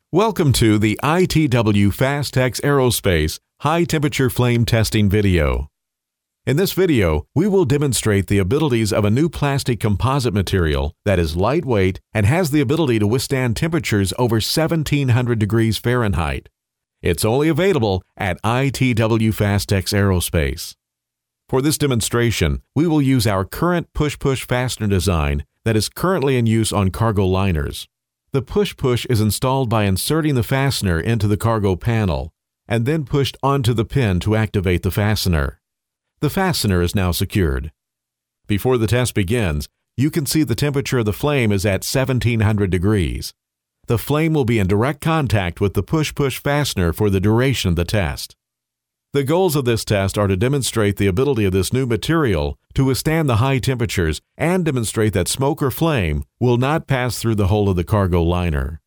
Welcome to the ITW Fastex Aerospace High Temperature Flame Testing video. In this video, we will demonstrate the abilities of a new plastic composite material that is lightweight and has the ability to withstand temperatures over 1700 degrees Fahrenheit. It's only available at ITW Fastex Aerospace. For this demonstration, we will use our current push-push fastener design that is currently in use on cargo liners. The push-push is installed by inserting the fastener into the cargo panel and then pushed onto the pin to activate the fastener. The fastener is now secured. Before the test begins, you can see the temperature of the flame is at 1700 degrees. The flame will be in direct contact with the push-push fastener for the duration of the test. The goals of this test are to demonstrate the ability of this new material to withstand the high temperatures and demonstrate that smoke or flame will not pass through the hull of the cargo liner.